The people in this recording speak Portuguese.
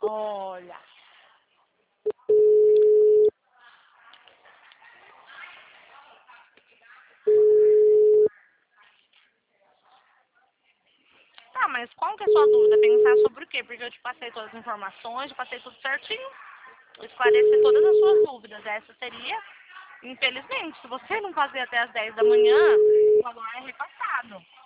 Olha. Tá, mas qual que é a sua dúvida? Pensar sobre o quê? Porque eu te passei todas as informações, eu passei tudo certinho. Eu esclareci todas as suas dúvidas. Essa seria, infelizmente, se você não fazer até as 10 da manhã, o valor é repassado.